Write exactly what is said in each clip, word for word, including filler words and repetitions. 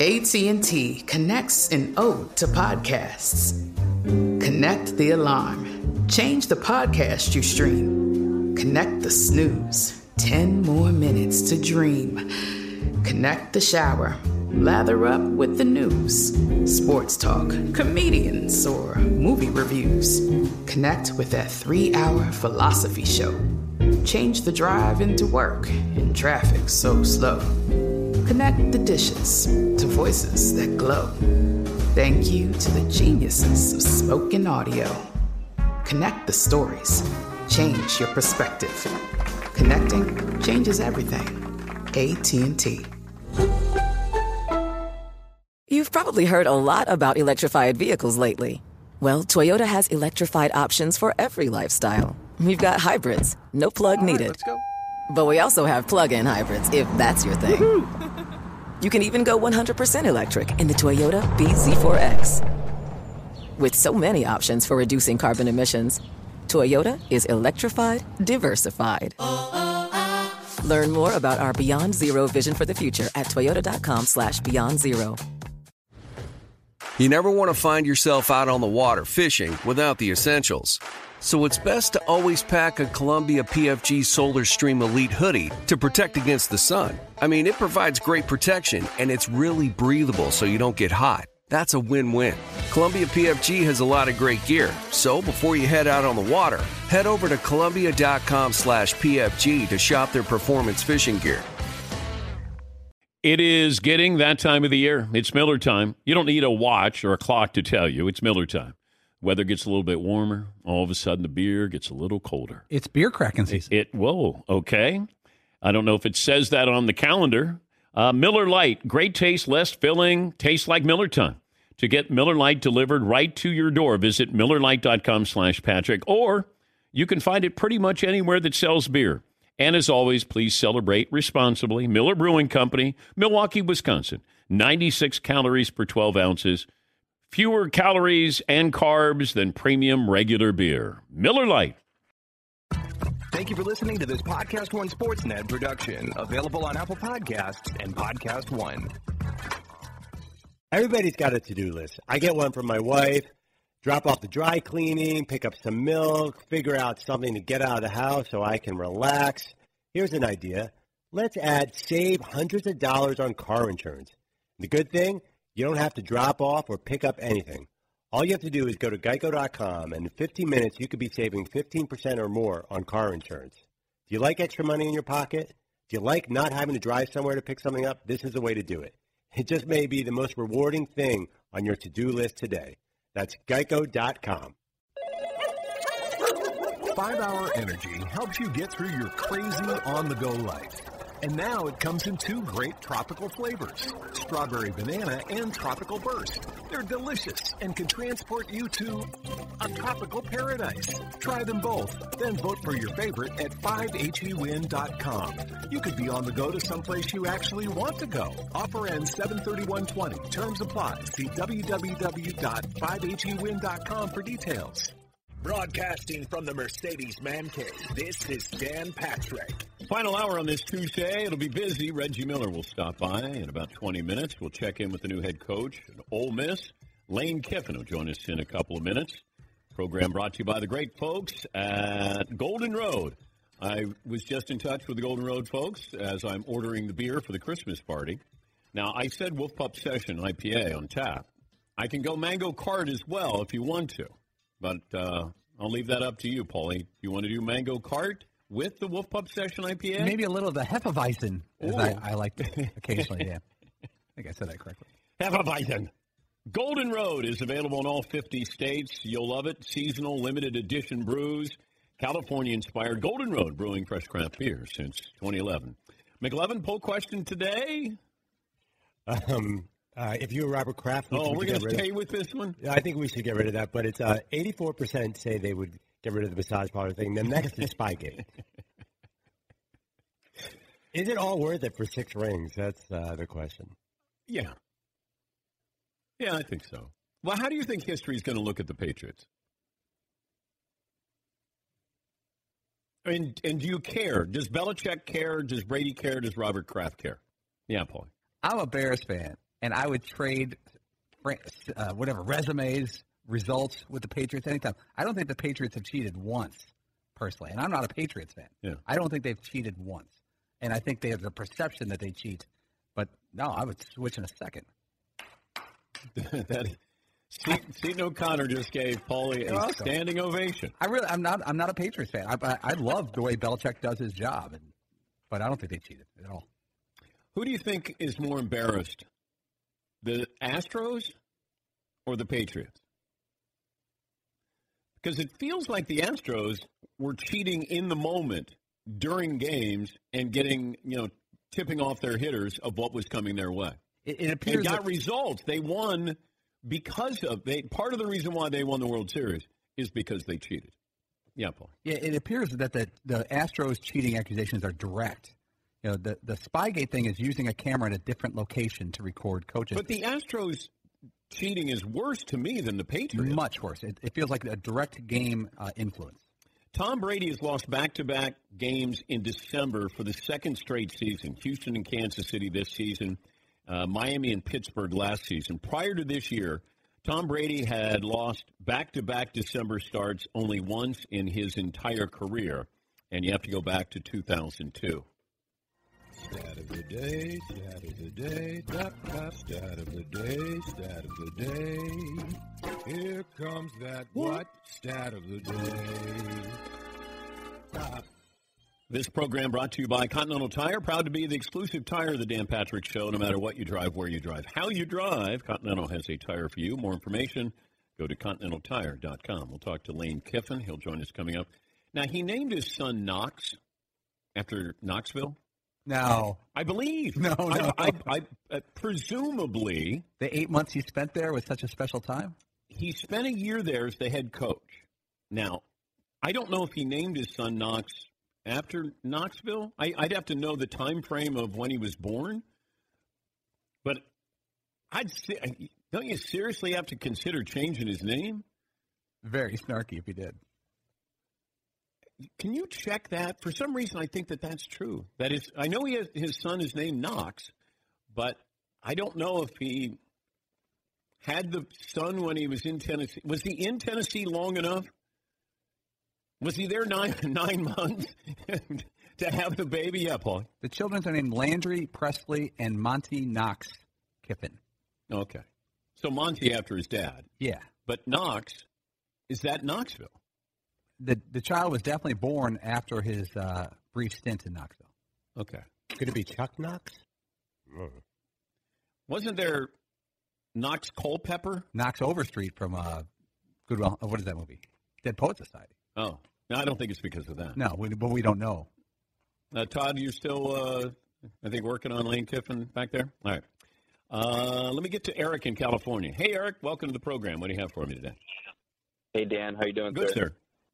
A T and T connects an ode to podcasts. Connect the alarm. Change the podcast you stream. Connect the snooze. Ten more minutes to dream. Connect the shower. Lather up with the news. Sports talk, comedians, or movie reviews. Connect with that three-hour philosophy show. Change the drive into work in traffic so slow. Connect the dishes to voices that glow. Thank you to the geniuses of spoken audio. Connect the stories. Change your perspective. Connecting changes everything. A T and T. You've probably heard a lot about electrified vehicles lately. Well, Toyota has electrified options for every lifestyle. We've got hybrids, no plug needed. Right, let's go. But we also have plug-in hybrids, if that's your thing. Woo-hoo. You can even go one hundred percent electric in the Toyota B Z four X. With so many options for reducing carbon emissions, Toyota is electrified, diversified. Learn more about our Beyond Zero vision for the future at toyota.com slash beyond zero. You never want to find yourself out on the water fishing without the essentials. So it's best to always pack a Columbia P F G Solar Stream Elite hoodie to protect against the sun. I mean, it provides great protection, and it's really breathable so you don't get hot. That's a win-win. Columbia P F G has a lot of great gear, so before you head out on the water, head over to Columbia.com slash PFG to shop their performance fishing gear. It is getting that time of the year. It's Miller time. You don't need a watch or a clock to tell you. It's Miller time. Weather gets a little bit warmer. All of a sudden, the beer gets a little colder. It's beer cracking season. It, it whoa, okay. I don't know if it says that on the calendar. Uh, Miller Lite, great taste, less filling, tastes like Miller time. To get Miller Lite delivered right to your door, visit MillerLite.com slash Patrick, or you can find it pretty much anywhere that sells beer. And as always, please celebrate responsibly. Miller Brewing Company, Milwaukee, Wisconsin. ninety-six calories per twelve ounces. Fewer calories and carbs than premium regular beer. Miller Lite. Thank you for listening to this Podcast One Sportsnet production, available on Apple Podcasts and Podcast One. Everybody's got a to-do list. I get one from my wife. Drop off the dry cleaning, pick up some milk, figure out something to get out of the house so I can relax. Here's an idea. Let's add save hundreds of dollars on car insurance. The good thing, you don't have to drop off or pick up anything. All you have to do is go to geico dot com, and in fifteen minutes, you could be saving fifteen percent or more on car insurance. Do you like extra money in your pocket? Do you like not having to drive somewhere to pick something up? This is the way to do it. It just may be the most rewarding thing on your to-do list today. That's geico dot com. five hour Energy helps you get through your crazy on-the-go life. And now it comes in two great tropical flavors, strawberry banana and tropical burst. They're delicious and can transport you to a tropical paradise. Try them both, then vote for your favorite at five H E win dot com. You could be on the go to someplace you actually want to go. Offer ends seven thirty-one twenty. Terms apply. See w w w dot five H E win dot com for details. Broadcasting from the Mercedes Man Cave, this is Dan Patrick. Final hour on this Tuesday. It'll be busy. Reggie Miller will stop by in about twenty minutes. We'll check in with the new head coach at Ole Miss. Lane Kiffin will join us in a couple of minutes. Program brought to you by the great folks at Golden Road. I was just in touch with the Golden Road folks as I'm ordering the beer for the Christmas party. Now, I said Wolf Pup Session I P A on tap. I can go Mango Cart as well if you want to. But uh, I'll leave that up to you, Paulie. You want to do Mango Cart with the Wolf Pup Session I P A? Maybe a little of the Hefeweizen, as I, I like to occasionally, yeah. I think I said that correctly. Hefeweizen. Golden Road is available in all fifty states. You'll love it. Seasonal, limited edition brews. California-inspired Golden Road brewing fresh craft beer since twenty eleven. McLevin, poll question today. Um... Uh, if you were Robert Kraft, oh, we're going to stay with this one? I think we should get rid of that, but it's uh, eighty-four percent say they would get rid of the massage parlor thing. The next is Spygate. Is it all worth it for six rings? That's uh, the question. Yeah. Yeah, I think so. Well, how do you think history is going to look at the Patriots? And, and do you care? Does Belichick care? Does Brady care? Does Robert Kraft care? Yeah, Paul. I'm a Bears fan. and I would trade uh, whatever resumes, results with the Patriots anytime. I don't think the Patriots have cheated once, personally, and I'm not a Patriots fan. Yeah. I don't think they've cheated once, and I think they have the perception that they cheat. But no, I would switch in a second. that Seton O'Connor just gave Paulie a welcome. standing ovation. I really, I'm not, I'm not a Patriots fan. I, I, I love the way Belichick does his job, and, but I don't think they cheated at all. Who do you think is more embarrassed, the Astros or the Patriots? Because it feels like the Astros were cheating in the moment during games and getting, you know, tipping off their hitters of what was coming their way. It, it appears they got that, results. They won because of they. Part of the reason why they won the World Series is because they cheated. Yeah, Paul. Yeah, it appears that the the Astros cheating accusations are direct. You know, the the Spygate thing is using a camera in a different location to record coaches. But the Astros cheating is worse to me than the Patriots. Much worse. It, it feels like a direct game uh, influence. Tom Brady has lost back-to-back games in December for the second straight season. Houston and Kansas City this season, uh, Miami and Pittsburgh last season. Prior to this year, Tom Brady had lost back-to-back December starts only once in his entire career, and you have to go back to two thousand two. Stat of the day, stat of the day, da, da, stat of the day, stat of the day. Here comes that what? Stat of the day. Ah. This program brought to you by Continental Tire, proud to be the exclusive tire of the Dan Patrick Show, no matter what you drive, where you drive, how you drive. Continental has a tire for you. More information, go to continental tire dot com. We'll talk to Lane Kiffin. He'll join us coming up. Now, he named his son Knox after Knoxville. No. I believe. No, no. I, I, I, uh, presumably. The eight months he spent there was such a special time? He spent a year there as the head coach. Now, I don't know if he named his son Knox after Knoxville. I, I'd have to know the time frame of when he was born. But I'd say, don't you seriously have to consider changing his name? Very snarky if he did. Can you check that? For some reason, I think that that's true. That is, I know he has, his son is named Knox, but I don't know if he had the son when he was in Tennessee. Was he in Tennessee long enough? Was he there nine nine months to have the baby? Yeah, Paul. The children are named Landry, Presley, and Monty Knox Kiffin. Okay. So Monty after his dad. Yeah. But Knox, is that Knoxville? The the child was definitely born after his uh, brief stint in Knoxville. Okay. Could it be Chuck Knox? Mm. Wasn't there Knox Culpepper? Knox Overstreet from uh, Goodwill. Oh, what is that movie? Dead Poets Society. Oh. No, I don't think it's because of that. No, we, but we don't know. Uh, Todd, you're still, uh, I think, working on Lane Kiffin back there? All right. Uh, let me get to Eric in California. Hey, Eric, welcome to the program. What do you have for me today? Hey, Dan. How you doing, Good, sir? sir.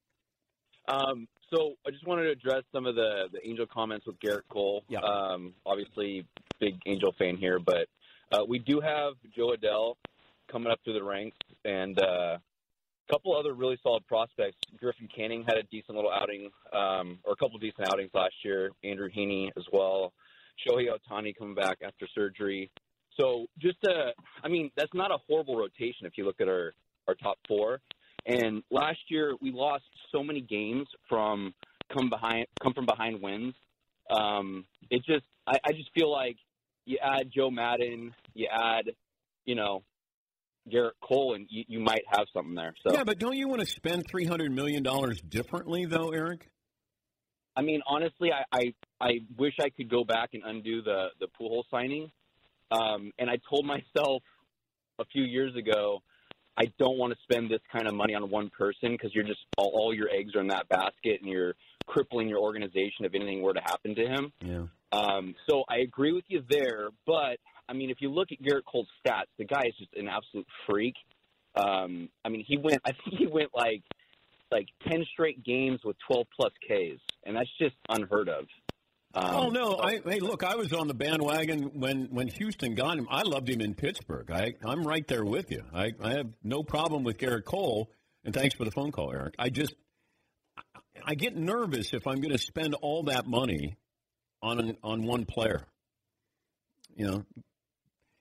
Um, so I just wanted to address some of the, the Angel comments with Garrett Cole. Yeah. Um, obviously, big Angel fan here, but uh, we do have Joe Adell coming up through the ranks, and uh, a couple other really solid prospects. Griffin Canning had a decent little outing, um, or a couple decent outings last year. Andrew Heaney as well. Shohei Ohtani coming back after surgery. So just, uh, I mean, that's not a horrible rotation if you look at our, our top four. And last year we lost so many games from come behind, come from behind wins. Um, it just, I, I just feel like you add Joe Madden, you add, you know, Garrett Cole, and you, you might have something there. So yeah, but don't you want to spend three hundred million dollars differently, though, Eric? I mean, honestly, I, I, I wish I could go back and undo the, the Pujols signing. Um, and I told myself a few years ago, I don't want to spend this kind of money on one person because you're just all, all your eggs are in that basket and you're crippling your organization if anything were to happen to him. Yeah. Um, so I agree with you there. But, I mean, if you look at Garrett Cole's stats, the guy is just an absolute freak. Um, I mean, he went – I think he went like like ten straight games with twelve-plus Ks, and that's just unheard of. Um, oh, no. I, hey, look, I was on the bandwagon when, when Houston got him. I loved him in Pittsburgh. I, I'm right there with you. I, I have no problem with Garrett Cole, and thanks for the phone call, Eric. I just – I get nervous if I'm going to spend all that money on an, on one player. You know,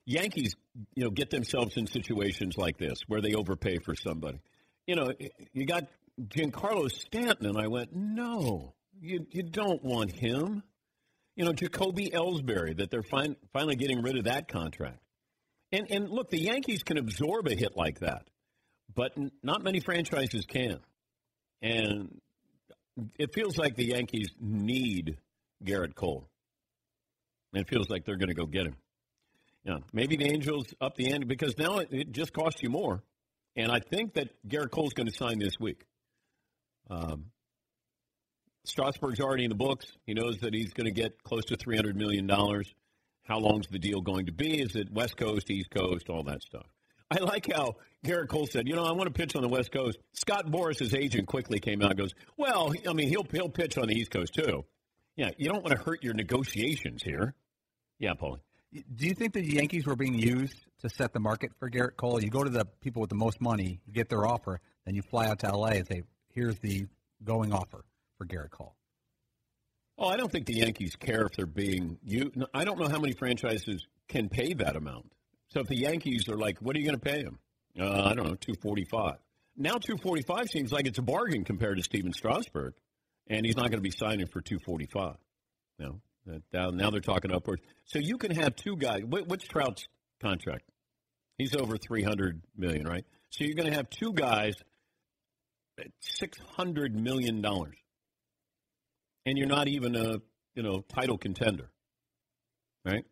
Yankees, you know, get themselves in situations like this where they overpay for somebody. You know, you got Giancarlo Stanton, and I went, no, you you don't want him. You know, Jacoby Ellsbury, that they're fin- finally getting rid of that contract. And and look, the Yankees can absorb a hit like that, but n- not many franchises can. And it feels like the Yankees need Garrett Cole. And it feels like they're going to go get him. Yeah, maybe the Angels up the ante because now it, it just costs you more. And I think that Garrett Cole's going to sign this week. Um, Strasburg's already in the books. He knows that he's going to get close to three hundred million dollars. How long's the deal going to be? Is it West Coast, East Coast, all that stuff? I like how Garrett Cole said, you know, I want to pitch on the West Coast. Scott Boras' agent quickly came out and goes, well, I mean, he'll he'll pitch on the East Coast too. Yeah, you don't want to hurt your negotiations here. Yeah, Paulie. Do you think the Yankees were being used to set the market for Garrett Cole? You go to the people with the most money, you get their offer, then you fly out to L A and say, here's the going offer for Garrett Cole. Oh, I don't think the Yankees care if they're being you. I don't know how many franchises can pay that amount. So if the Yankees are like, what are you going to pay him? Uh, I don't know, two forty-five. Now two forty-five seems like it's a bargain compared to Steven Strasburg, and he's not going to be signing for two forty-five. No, now, now they're talking upwards. So you can have two guys. What, what's Trout's contract? He's over three hundred million dollars, right? So you're going to have two guys at six hundred million dollars. And you're not even a, you know, title contender, right?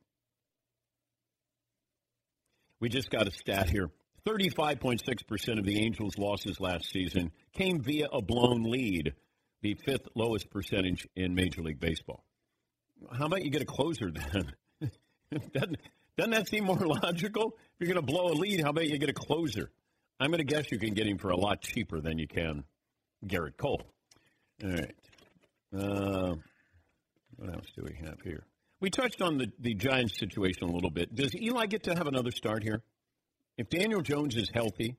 We just got a stat here. thirty-five point six percent of the Angels' losses last season came via a blown lead, the fifth lowest percentage in Major League Baseball. How about you get a closer then? doesn't, doesn't that seem more logical? If you're going to blow a lead, how about you get a closer? I'm going to guess you can get him for a lot cheaper than you can Garrett Cole. All right. Uh, what else do we have here? We touched on the, the Giants situation a little bit. Does Eli get to have another start here? If Daniel Jones is healthy,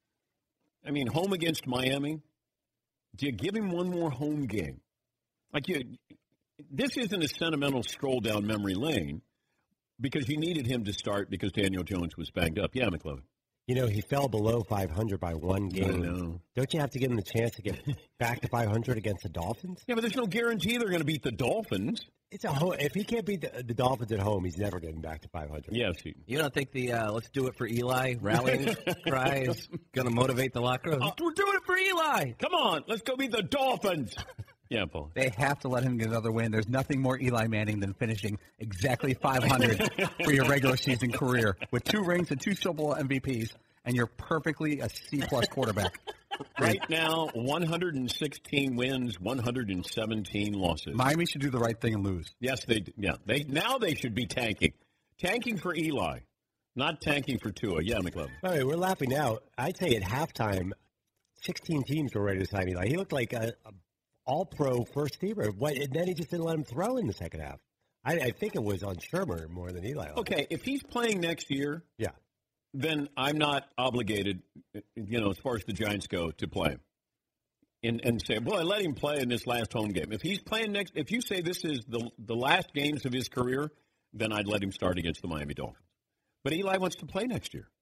I mean, home against Miami, do you give him one more home game? Like you, this isn't a sentimental stroll down memory lane because you needed him to start because Daniel Jones was banged up. Yeah, McLovin. You know, he fell below five hundred by one game. I know. Don't you have to give him the chance to get back to five hundred against the Dolphins? Yeah, but there's no guarantee they're going to beat the Dolphins. It's a ho- If he can't beat the, the Dolphins at home, he's never getting back to five hundred. Yes. He, you don't think the uh, let's do it for Eli rallying cry is going to motivate the locker room? Uh, We're doing it for Eli. Come on, let's go beat the Dolphins. Yeah, Paul. They have to let him get another win. There's nothing more Eli Manning than finishing exactly five hundred for your regular season career with two rings and two Super Bowl M V Ps, and you're perfectly a C-plus quarterback. Right now, one hundred sixteen wins, one hundred seventeen losses. Miami should do the right thing and lose. Yes, they. Yeah, they now they should be tanking, tanking for Eli, not tanking for Tua. Yeah, McLovin. All right, we're laughing now. I'd say at halftime, sixteen teams were ready to sign Eli. He looked like a, a all-pro first teamer. What? And then he just didn't let him throw in the second half. I, I think it was on Shermer more than Eli. Okay, if he's playing next year, yeah. then I'm not obligated, you know, as far as the Giants go, to play him. And, and say, well, I let him play in this last home game. If he's playing next, if you say this is the the last games of his career, then I'd let him start against the Miami Dolphins. But Eli wants to play next year.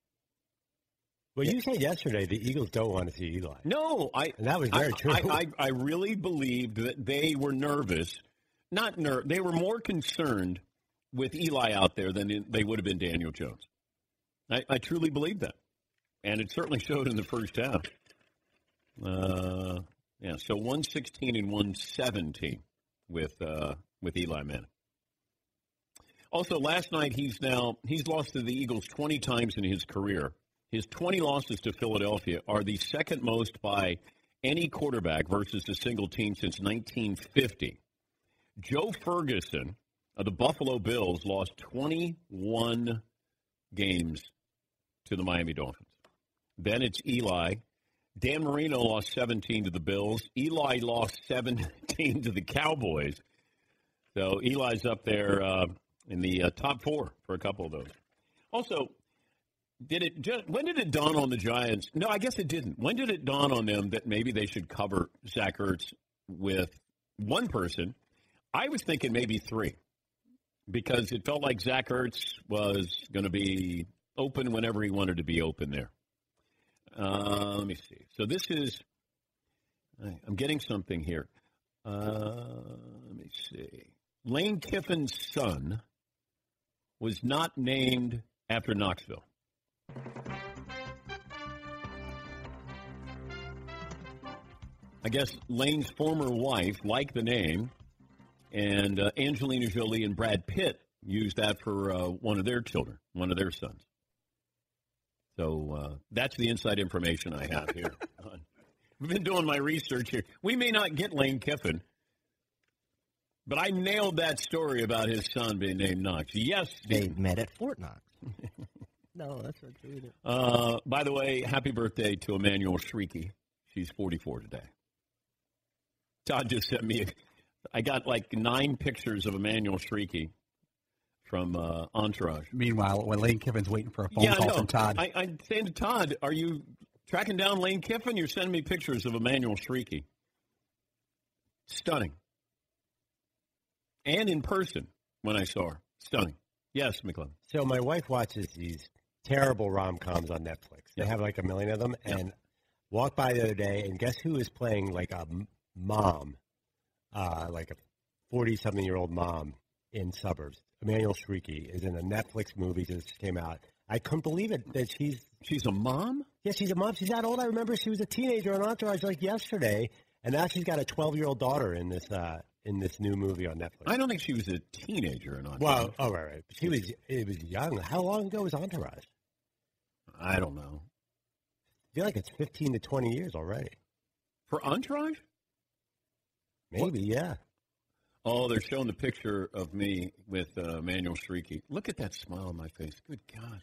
Well, you said yesterday the Eagles don't want to see Eli. No, I. And that was very I, true. I, I, I really believed that they were nervous. Not ner- They were more concerned with Eli out there than they would have been Daniel Jones. I, I truly believe that. And it certainly showed in the first half. Uh, yeah, so one sixteen and one seventeen with uh, with Eli Manning. Also, last night he's now he's lost to the Eagles twenty times in his career. His twenty losses to Philadelphia are the second most by any quarterback versus a single team since nineteen fifty. Joe Ferguson of the Buffalo Bills lost twenty-one games to the Miami Dolphins. Then it's Eli. Dan Marino lost seventeen to the Bills. Eli lost seventeen to the Cowboys. So Eli's up there uh, in the uh, top four for a couple of those. Also, did it? Just, when did it dawn on the Giants? No, I guess it didn't. When did it dawn on them that maybe they should cover Zach Ertz with one person? I was thinking maybe three. because it felt like Zach Ertz was going to be open whenever he wanted to be open there. Uh, let me see. So this is, I'm getting something here. Uh, let me see. Lane Kiffin's son was not named after Knoxville. I guess Lane's former wife liked the name, and uh, Angelina Jolie and Brad Pitt used that for uh, one of their children, one of their sons. So uh, that's the inside information I have here. I've been doing my research here. We may not get Lane Kiffin, but I nailed that story about his son being named Knox. Yes, they met at Fort Knox. No, that's not true either. Uh, by the way, happy birthday to Emmanuel Shrieky. She's forty-four today. Todd just sent me, a, I got like nine pictures of Emmanuel Shrieky from uh, Entourage. Meanwhile, when Lane Kiffin's waiting for a phone yeah, call no, from Todd. I, I'm saying to Todd, are you tracking down Lane Kiffin? You're sending me pictures of Emmanuel Shrieky. Stunning. And in person when I saw her. Stunning. Yes, McClellan. So my wife watches these terrible rom-coms on Netflix. They have like a million of them. And walked by the other day, and guess who is playing like a mom, uh, like a forty-something-year-old mom in Suburbs? Emmanuel Shrieky is in a Netflix movie that just came out. I couldn't believe it that she's... She's a mom? Yeah, she's a mom. She's that old. I remember she was a teenager on Entourage like yesterday, and now she's got a twelve-year-old daughter in this uh, in this new movie on Netflix. I don't think she was a teenager in Entourage. Well, oh, right, right. She was, it was young. How long ago was Entourage? I don't know. I feel like it's fifteen to twenty years already. For Entourage? Maybe, what? Yeah. Oh, they're showing the picture of me with uh, Emmanuel Shrieky. Look at that smile on my face. Good God.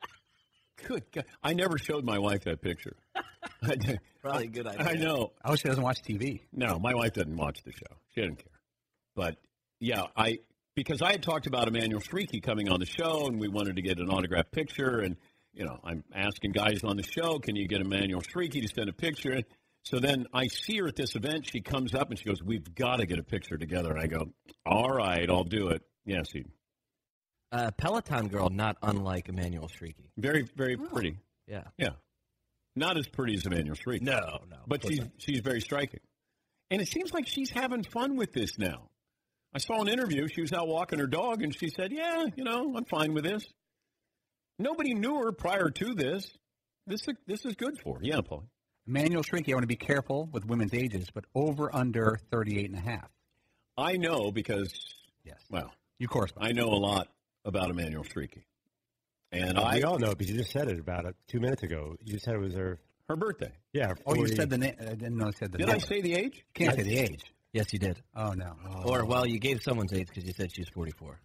Good God. I never showed my wife that picture. Probably a good idea. I know. Oh, she doesn't watch T V. No, my wife doesn't watch the show. She doesn't care. But, yeah, I because I had talked about Emmanuel Shrieky coming on the show, and we wanted to get an autographed picture, and, you know, I'm asking guys on the show, can you get Emmanuel Shrieky to send a picture? So then I see her at this event. She comes up and she goes, we've got to get a picture together. And I go, all right, I'll do it. Yes, he. Uh, Peloton girl, not unlike Emmanuel Shrieky. Very, very oh. pretty. Yeah. Yeah. Not as pretty as Emmanuel Shrieky. No, no. But she's, she's very striking. And it seems like she's having fun with this now. I saw an interview. She was out walking her dog, and she said, yeah, you know, I'm fine with this. Nobody knew her prior to this. This, this is good for her. Yeah, Paul. Emmanuel Shrieky, I want to be careful with women's ages, but over under thirty-eight and a half. I know because, yes. well, you correspond. I know a lot about Emmanuel Shrieky. And well, I, we all know because you just said it about it two minutes ago. You just said it was her her birthday. Yeah. Oh, you said the name. I didn't know I said the did name. Did I say the age? You can't say the age. Yes, you did. Oh, no. Oh. Or, well, you gave someone's age because you said she was forty-four.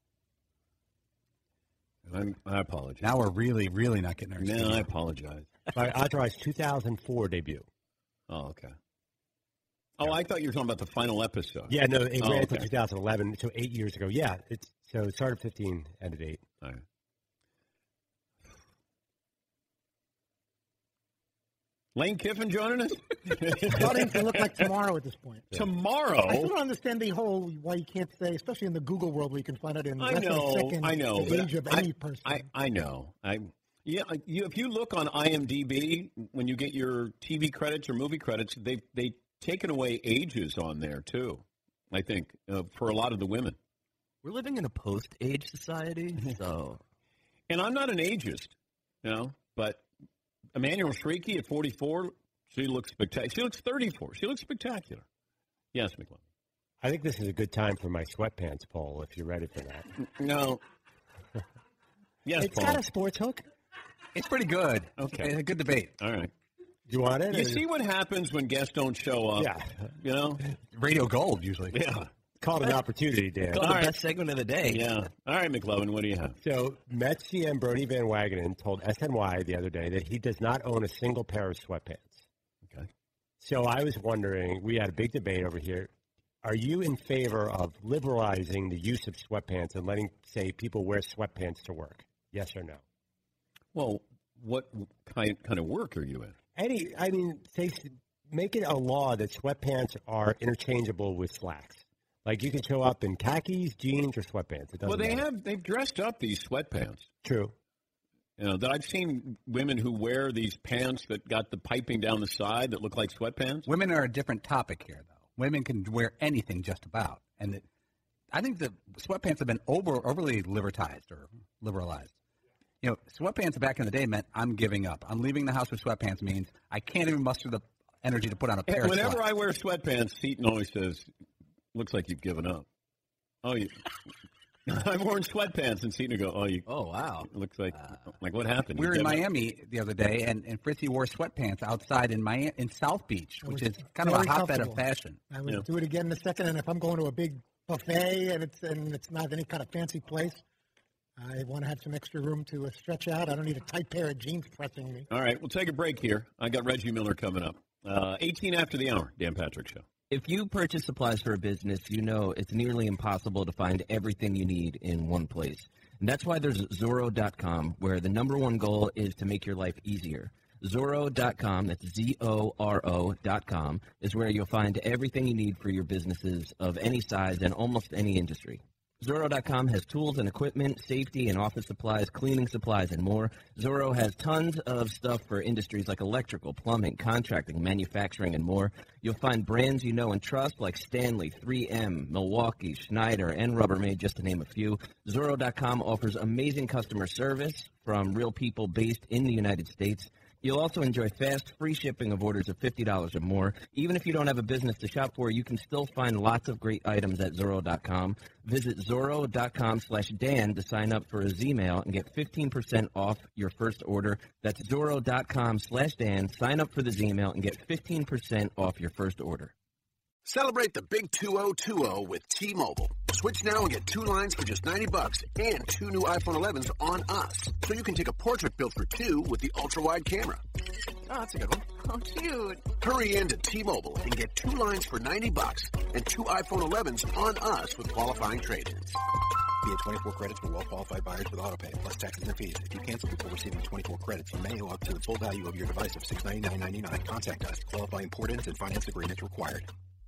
I'm, I apologize. Now we're really, really not getting our No, I apologize. By Entourage two thousand four debut. Oh, okay. Oh, I thought you were talking about the final episode. Yeah, no, it oh, ran okay. until two thousand eleven, so eight years ago. Yeah, it's so it started fifteen, ended eight. All right. Lane Kiffin joining us? It's starting to look like tomorrow at this point. Tomorrow? I still don't understand the whole why you can't say, especially in the Google world where you can find out in I less know, than a second I know, the age of I, any person. I, I know. I yeah. You, if you look on I M D B when you get your T V credits or movie credits, they they taken away ages on there too. I think uh, for a lot of the women. We're living in a post-age society, so. And I'm not an ageist, you know, but Emmanuel Shrieky at forty-four, she looks spectacular. She looks thirty-four. She looks spectacular. Yes, McClellan. I think this is a good time for my sweatpants poll, if you're ready for that. No. Yes, It's Paul. got a sports hook. It's pretty good. Okay. It's a good debate. All right. Do you want it? You or- see what happens when guests don't show up? Yeah. You know? Radio gold, usually. Yeah. Called an opportunity, Dan. Called All the right. best segment of the day. Yeah. All right, McLovin, what do you have? So, Mets G M Bernie Van Wagenen told S N Y the other day that he does not own a single pair of sweatpants. Okay. So, I was wondering, we had a big debate over here. Are you in favor of liberalizing the use of sweatpants and letting, say, people wear sweatpants to work? Yes or no? Well, what kind kind of work are you in? Any, I mean, say, make it a law that sweatpants are interchangeable with slacks. Like you can show up in khakis, jeans, or sweatpants. It doesn't Well, they matter. have they've dressed up these sweatpants. True. You know, that I've seen women who wear these pants that got the piping down the side that look like sweatpants. Women are a different topic here, though. Women can wear anything just about. And it, I think the sweatpants have been over, overly libertized or liberalized. You know, sweatpants back in the day meant I'm giving up. I'm leaving the house with sweatpants means I can't even muster the energy to put on a pair And of whenever sweats. I wear sweatpants, Seton always says, looks like you've given up. Oh, you... I'm wearing sweatpants, and Seton will go, oh, you... Oh, wow. It looks like, like what happened? We You were in given up? Miami the other day, and, and Fritzy wore sweatpants outside in Miami, in South Beach, It which was is kind of a very hotbed of comfortable. fashion. I would Yeah. do it again in a second, and if I'm going to a big buffet and it's and it's not any kind of fancy place, I want to have some extra room to uh, stretch out. I don't need a tight pair of jeans pressing me. All right, we'll take a break here. I got Reggie Miller coming up. Uh, eighteen after the hour, Dan Patrick Show. If you purchase supplies for a business, you know it's nearly impossible to find everything you need in one place. And that's why there's Zorro dot com, where the number one goal is to make your life easier. Zorro dot com, that's Z O R O dot com, is where you'll find everything you need for your businesses of any size and almost any industry. Zorro dot com has tools and equipment, safety and office supplies, cleaning supplies, and more. Zorro has tons of stuff for industries like electrical, plumbing, contracting, manufacturing, and more. You'll find brands you know and trust like Stanley, three M, Milwaukee, Schneider, and Rubbermaid, just to name a few. Zorro dot com offers amazing customer service from real people based in the United States. You'll also enjoy fast, free shipping of orders of fifty dollars or more. Even if you don't have a business to shop for, you can still find lots of great items at Zorro dot com. Visit Zorro dot com slash Dan to sign up for a Z-Mail and get fifteen percent off your first order. That's Zorro dot com slash Dan. Sign up for the Z-Mail and get fifteen percent off your first order. Celebrate the big two oh two oh with T-Mobile. Switch now and get two lines for just ninety bucks and two new iPhone elevens on us. So you can take a portrait built for two with the ultra-wide camera. Oh, that's a good one. Oh, cute. Hurry in to T-Mobile and get two lines for ninety bucks and two iPhone elevens on us with qualifying trade-ins. Via twenty-four credits for well-qualified buyers with autopay, plus taxes and fees. If you cancel before receiving twenty-four credits, you may owe up to the full value of your device of six hundred ninety-nine dollars and ninety-nine cents. Contact us. Qualifying port-ins and finance agreements required.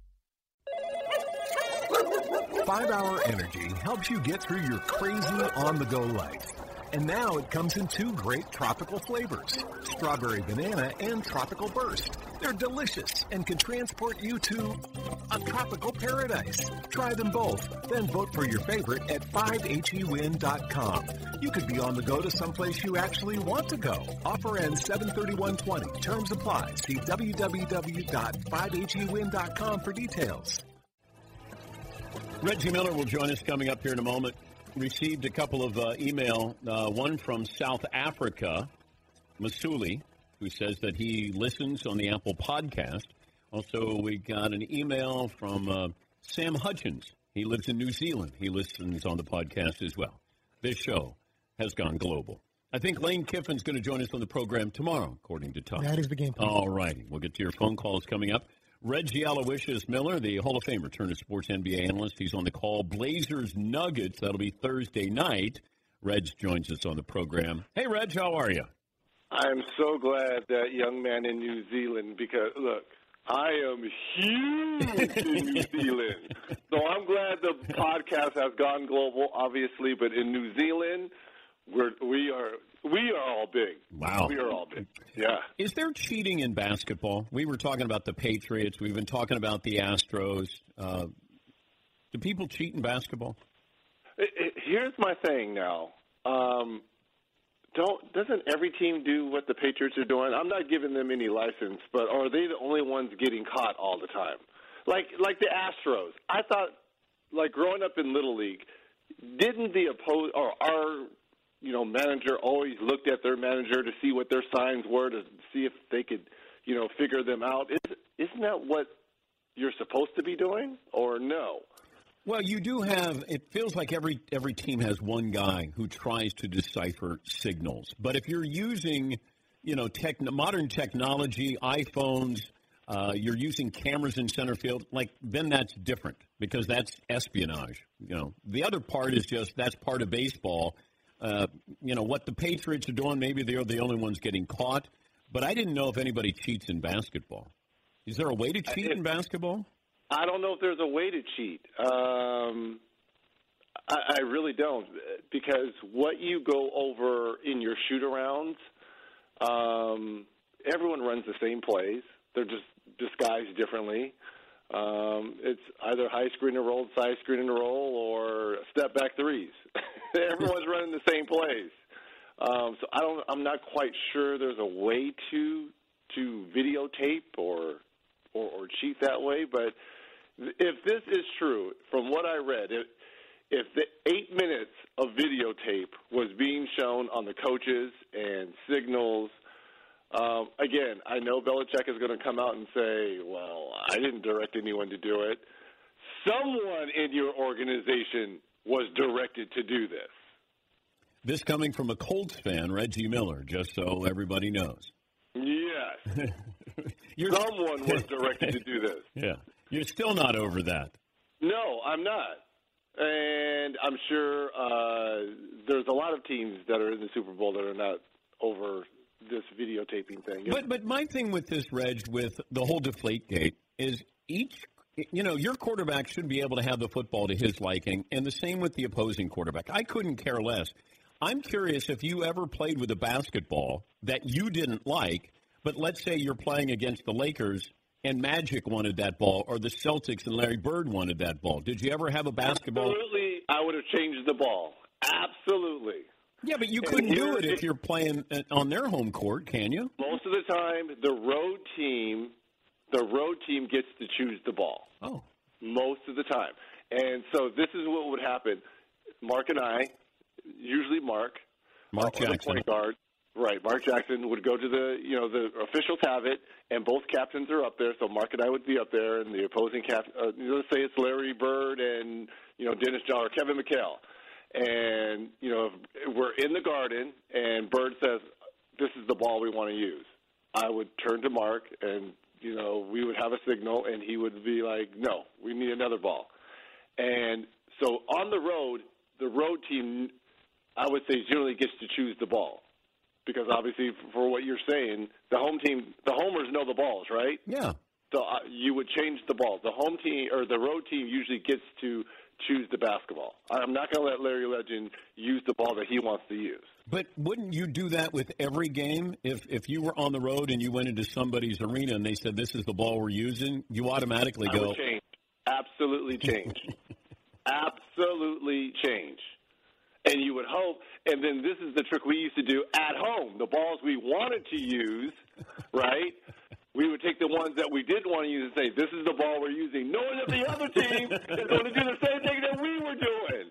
five hour Energy helps you get through your crazy on-the-go life. And now it comes in two great tropical flavors, Strawberry Banana and Tropical Burst. They're delicious and can transport you to a tropical paradise. Try them both, then vote for your favorite at five H E win dot com. You could be on the go to someplace you actually want to go. Offer ends seven thirty-one twenty. Terms apply. See w w w dot five H E win dot com for details. Reggie Miller will join us coming up here in a moment. Received a couple of uh, email, uh, one from South Africa, Masuli, who says that he listens on the Apple Podcast. Also, we got an email from uh, Sam Hutchins. He lives in New Zealand. He listens on the podcast as well. This show has gone global. I think Lane Kiffin's going to join us on the program tomorrow, according to Tom. That is the game plan. All righty. We'll get to your phone calls coming up. Reggie Aloysius Miller, the Hall of Famer, Turner Sports N B A analyst. He's on the call. Blazers Nuggets. That'll be Thursday night. Reg joins us on the program. Hey, Reg, how are you? I'm so glad that young man in New Zealand, because, look, I am huge in New Zealand. So I'm glad the podcast has gone global, obviously, but in New Zealand, we're, we are we are all big. Wow. We are all big. Yeah. Is there cheating in basketball? We were talking about the Patriots. We've been talking about the Astros. Uh, do people cheat in basketball? It, it, here's my thing now. Um, don't doesn't every team do what the Patriots are doing? I'm not giving them any license, but are they the only ones getting caught all the time? Like like the Astros. I thought, like growing up in Little League, didn't the oppose or our you know manager always looked at their manager to see what their signs were to see if they could you know figure them out? Is, isn't that what you're supposed to be doing, or no? Well, you do have, it feels like every every team has one guy who tries to decipher signals. But if you're using, you know, tech, modern technology, iPhones, uh, you're using cameras in center field, like, then that's different because that's espionage. You know, the other part is just that's part of baseball. Uh, you know, what the Patriots are doing, maybe they're the only ones getting caught. But I didn't know if anybody cheats in basketball. Is there a way to cheat in basketball? I don't know if there's a way to cheat. Um, I, I really don't, because what you go over in your shoot-arounds, um, everyone runs the same plays. They're just disguised differently. Um, it's either high screen and roll, side screen and roll, or step-back threes. Everyone's running the same plays. Um, so I don't. I'm not quite sure there's a way to to videotape or, or or cheat that way. But if this is true, from what I read, if, if the eight minutes of videotape was being shown on the coaches and signals, um, again, I know Belichick is going to come out and say, "Well, I didn't direct anyone to do it." Someone in your organization was directed to do this. This coming from a Colts fan, Reggie Miller, just so everybody knows. Yes. Someone was directed to do this. Yeah. You're still not over that. No, I'm not. And I'm sure uh, there's a lot of teams that are in the Super Bowl that are not over this videotaping thing. But but my thing with this, Reg, with the whole Deflategate is each, you know, your quarterback should be able to have the football to his liking, and the same with the opposing quarterback. I couldn't care less. I'm curious if you ever played with a basketball that you didn't like, but let's say you're playing against the Lakers and Magic wanted that ball, or the Celtics and Larry Bird wanted that ball. Did you ever have a basketball? Absolutely, I would have changed the ball. Absolutely. Yeah, but you And couldn't do here- it if you're playing on their home court, can you? Most of the time, the road team, the road team gets to choose the ball. Oh. Most of the time. And so this is what would happen. Mark and I, usually Mark, Mark uh, or the Jackson. point guard, right, Mark Jackson would go to the, you know, the officials have it, and both captains are up there, so Mark and I would be up there, and the opposing captain, uh, let's say it's Larry Bird and, you know, Dennis John or Kevin McHale. And, you know, if we're in the Garden, and Bird says, this is the ball we want to use. I would turn to Mark, and, you know, we would have a signal, and he would be like, no, we need another ball. And so on the road, the road team, I would say, generally gets to choose the ball. Because obviously, for what you're saying, the home team, the homers know the balls, right? Yeah. So uh, you would change the balls. The home team or the road team usually gets to choose the basketball. I'm not going to let Larry Legend use the ball that he wants to use. But wouldn't you do that with every game? If if you were on the road and you went into somebody's arena and they said, this is the ball we're using, you automatically I go. would change. Absolutely change. Absolutely change. And you would hope, and then this is the trick we used to do at home. The balls we wanted to use, right, we would take the ones that we didn't want to use and say, this is the ball we're using, knowing that the other team is going to do the same thing that we were doing.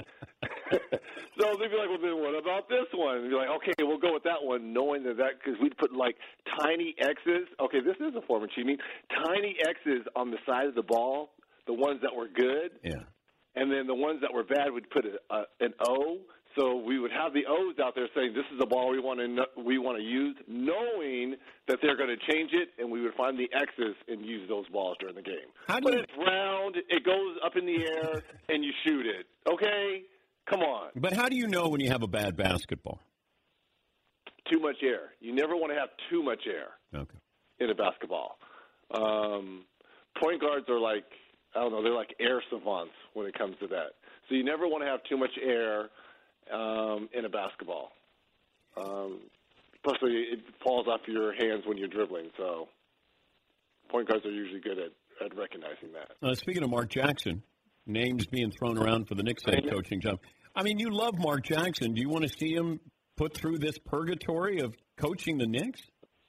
So they'd be like, well, then what about this one? And you're like, okay, we'll go with that one, knowing that that, because we'd put like tiny X's. Okay, this is a form of cheating. Tiny X's on the side of the ball, the ones that were good. Yeah. And then the ones that were bad, we'd put a, a, an O. So we would have the O's out there saying, this is the ball we want to we want to use, knowing that they're going to change it, and we would find the X's and use those balls during the game. How do but you... it's round, it goes up in the air, and you shoot it. Okay? Come on. But how do you know when you have a bad basketball? Too much air. You never want to have too much air okay. in a basketball. Um, point guards are like, I don't know, they're like air savants when it comes to that. So you never want to have too much air um, in a basketball. Um, especially it falls off your hands when you're dribbling. So point guards are usually good at, at recognizing that. Uh, speaking of Mark Jackson, names being thrown around for the Knicks head coaching job. I mean, you love Mark Jackson. Do you want to see him put through this purgatory of coaching the Knicks?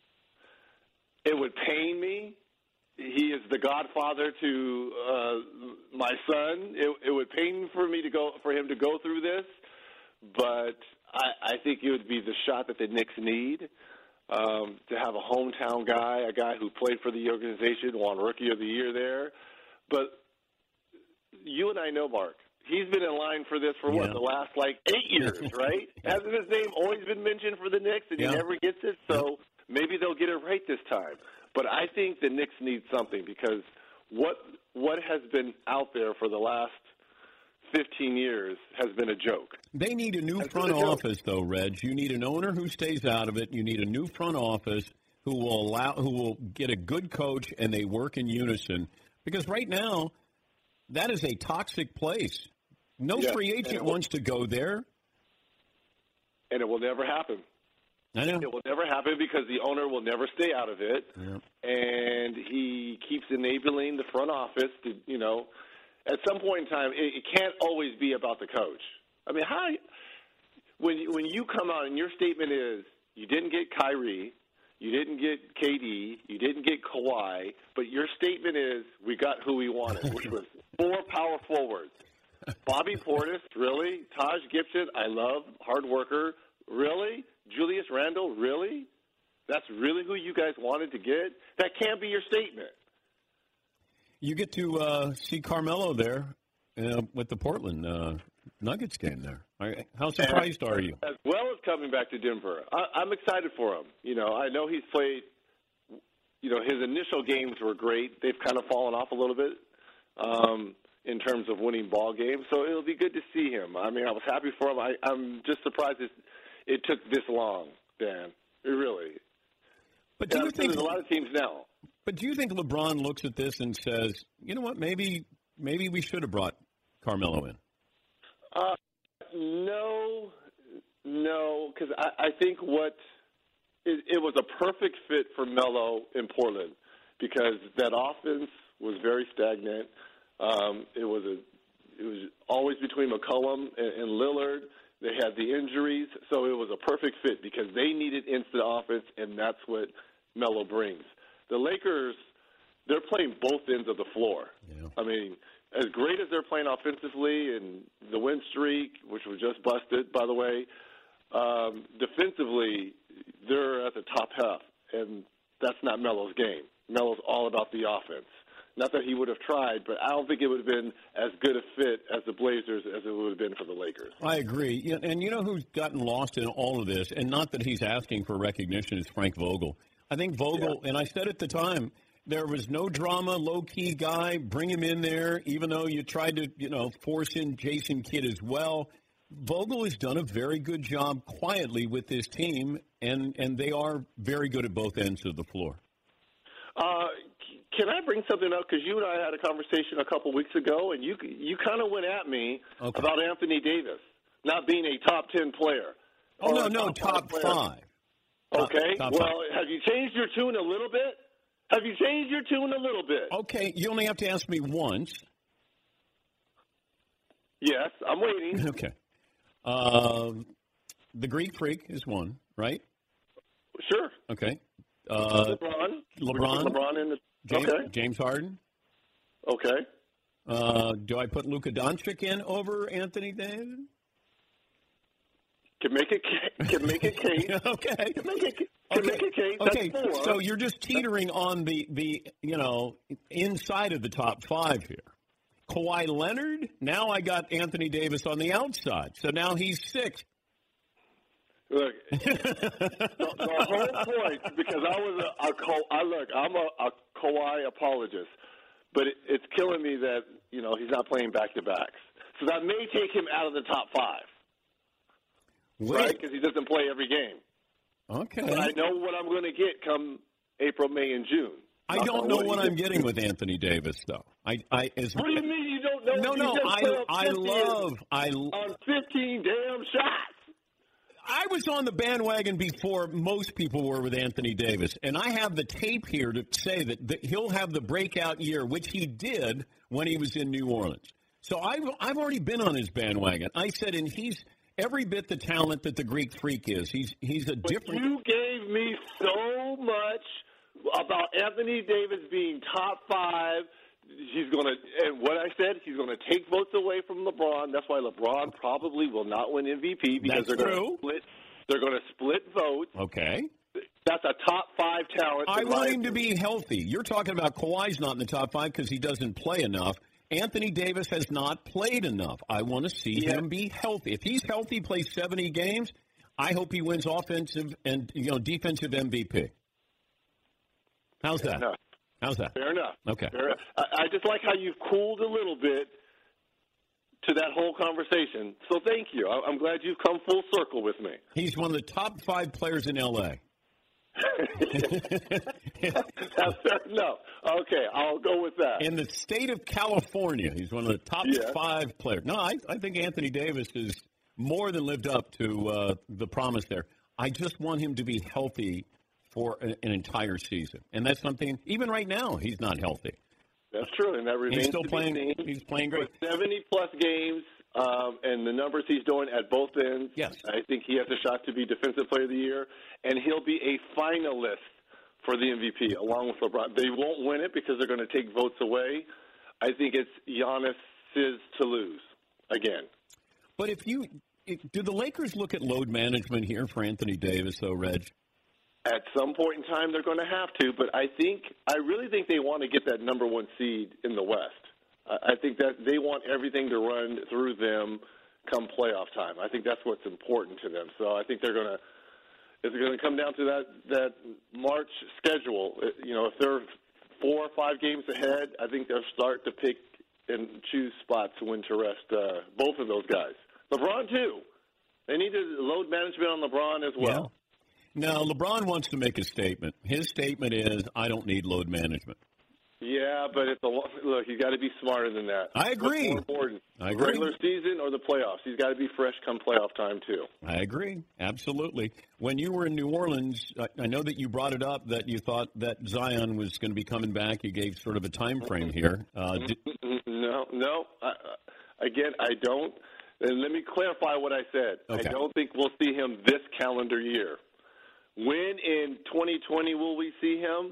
It would pain me. He is the godfather to uh, my son. It, it would pain for me to go for him to go through this, but I, I think it would be the shot that the Knicks need um, to have a hometown guy, a guy who played for the organization, won Rookie of the Year there. But you and I know Mark. He's been in line for this for what, Yeah. the last like eight years, right? Hasn't his name always been mentioned for the Knicks, and Yeah. he never gets it? So maybe they'll get it right this time. But I think the Knicks need something because what what has been out there for the last fifteen years has been a joke. They need a new Has front been a joke. office, though, Reg. You need an owner who stays out of it. You need a new front office who will allow, who will get a good coach, and they work in unison. Because right now, that is a toxic place. No Yeah, free and agent it will- wants to go there. And it will never happen. I know. It will never happen because the owner will never stay out of it. Yeah. And he keeps enabling the front office to, you know, at some point in time, it, it can't always be about the coach. I mean, how when you, when you come out and your statement is you didn't get Kyrie, you didn't get K D, you didn't get Kawhi, but your statement is we got who we wanted, which was four power forwards. Bobby Portis, really? Taj Gibson, I love, hard worker, really? Julius Randle, really? That's really who you guys wanted to get? That can't be your statement. You get to uh, see Carmelo there uh, with the Portland uh, Nuggets game there. Are- How surprised And are you? As well as coming back to Denver. I, I'm excited for him. You know, I know he's played, you know, his initial games were great. They've kind of fallen off a little bit um, in terms of winning ball games. So it'll be good to see him. I mean, I was happy for him. I, I'm just surprised it, it took this long, Dan. It really. But do Yeah, you I'm saying think there's a lot of teams now? But do you think LeBron looks at this and says, you know what, maybe maybe we should have brought Carmelo in? Uh, no, no, because I, I think what it, it was a perfect fit for Melo in Portland because that offense was very stagnant. Um, it was a it was always between McCollum and, and Lillard. They had the injuries, so it was a perfect fit because they needed instant offense, and that's what Melo brings. The Lakers, they're playing both ends of the floor. Yeah. I mean, as great as they're playing offensively and the win streak, which was just busted, by the way, um, defensively, they're at the top half, and that's not Melo's game. Melo's all about the offense. Not that he would have tried, but I don't think it would have been as good a fit as the Blazers as it would have been for the Lakers. I agree. Yeah, and you know who's gotten lost in all of this, and not that he's asking for recognition, is Frank Vogel. I think Vogel, yeah. and I said at the time, there was no drama, low-key guy, bring him in there, even though you tried to, you know, force in Jason Kidd as well. Vogel has done a very good job quietly with this team, and, and they are very good at both ends of the floor. Uh, can I bring something up? Because you and I had a conversation a couple weeks ago, and you you kind of went at me okay. about Anthony Davis not being a top ten player. Oh, no, no, top, top five. Okay. Top, top well, five. Have you changed your tune a little bit? Have you changed your tune a little bit? Okay, you only have to ask me once. Yes, I'm waiting. Okay. Uh, the Greek Freak is one, right? Sure. Okay. Uh, LeBron. LeBron. LeBron in the James, okay. James Harden. Okay. Uh, do I put Luka Doncic in over Anthony Davis? Can make a can make a case. Okay. Can make a, can okay. make a case. Okay. That's four. So you're just teetering on the, the you know inside of the top five here. Kawhi Leonard. Now I got Anthony Davis on the outside. So now he's six. Look, the, the whole point, because I was a, a I look, I'm a, a Kawhi apologist, but it, it's killing me that you know he's not playing back to backs. So that may take him out of the top five, Wait. right? Because he doesn't play every game. Okay. But I know what I'm going to get come April, May, and June. I don't know what I'm getting with Anthony Davis, though. I, I as What do you mean you don't know? No, You no. just I, put up I fifty love. I. on fifteen damn shots. I was on the bandwagon before most people were with Anthony Davis, and I have the tape here to say that, that he'll have the breakout year, which he did when he was in New Orleans. So I've, I've already been on his bandwagon. I said, and he's every bit the talent that the Greek Freak is. He's he's a But different. You gave me so much about Anthony Davis being top five. He's going to, and what I said, he's going to take votes away from LeBron. That's why LeBron probably will not win M V P because That's they're going true. to split. They're going to split votes. Okay. That's a top five talent. I in want my him to be healthy. You're talking about Kawhi's not in the top five because he doesn't play enough. Anthony Davis has not played enough. I want to see Yeah. him be healthy. If he's healthy, plays seventy games, I hope he wins offensive and you know defensive M V P. How's Fair that? enough. How's that? Fair enough. Okay. Fair enough. I, I just like how you've cooled a little bit to that whole conversation. So thank you. I, I'm glad you've come full circle with me. He's one of the top five players in L A That's fair enough. Okay, I'll go with that. In the state of California, he's one of the top Yeah. five players. No, I, I think Anthony Davis has more than lived up to uh, the promise there. I just want him to be healthy for an, an entire season. And that's something, even right now, he's not healthy. That's true, and that remains He's still to playing. be seen. He's playing great. For seventy-plus games, um, and the numbers he's doing at both ends, yes. I think he has a shot to be Defensive Player of the Year, and he'll be a finalist for the M V P, along with LeBron. They won't win it because they're going to take votes away. I think it's Giannis's to lose again. But if you if, do the Lakers look at load management here for Anthony Davis, though, Reg? At some point in time, they're going to have to, but I think I really think they want to get that number one seed in the West. I think that they want everything to run through them come playoff time. I think that's what's important to them. So I think they're going to it's going to come down to that that March schedule. You know, if they're four or five games ahead, I think they'll start to pick and choose spots when to rest uh, both of those guys. LeBron too. They need to load management on LeBron as well. Yeah. Now, LeBron wants to make a statement. His statement is, I don't need load management. Yeah, but it's a look. You got to be smarter than that. I agree. What's more important, I agree. Regular season or the playoffs? He's got to be fresh come playoff time too. I agree. Absolutely. When you were in New Orleans, I, I know that you brought it up that you thought that Zion was going to be coming back. You gave sort of a time frame here. Uh, did, no, no. I, again, I don't. And let me clarify what I said. Okay. I don't think we'll see him this calendar year. When in twenty twenty will we see him?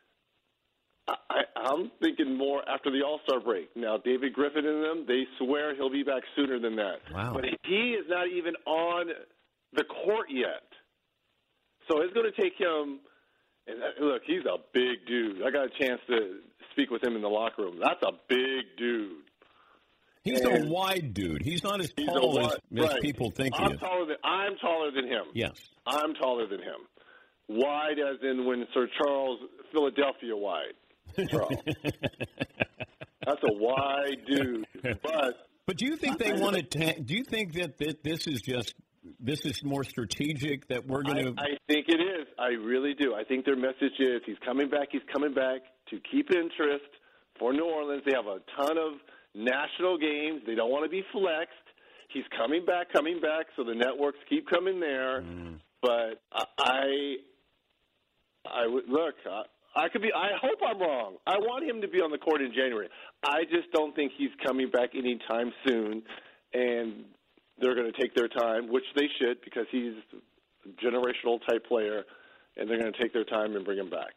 I, I'm thinking more after the All-Star break. Now, David Griffin and them, they swear he'll be back sooner than that. Wow. But he is not even on the court yet. So it's going to take him – and look, he's a big dude. I got a chance to speak with him in the locker room. That's a big dude. he's and a wide dude. He's not as he's tall a as, wide, as right. people think he I'm is. Taller than, I'm taller than him. Yes. I'm taller than him. Wide as in when Sir Charles, Philadelphia wide. Charles. That's a wide dude. But but do you think they want to? Ta- do you think that, that this is just this is more strategic that we're going to? I, I think it is. I really do. I think their message is he's coming back. He's coming back to keep interest for New Orleans. They have a ton of national games. They don't want to be flexed. He's coming back, coming back. So the networks keep coming there. Mm. But I, I would look. I, I could be. I hope I'm wrong. I want him to be on the court in January. I just don't think he's coming back anytime soon, and they're going to take their time, which they should, because he's a generational type player, and they're going to take their time and bring him back.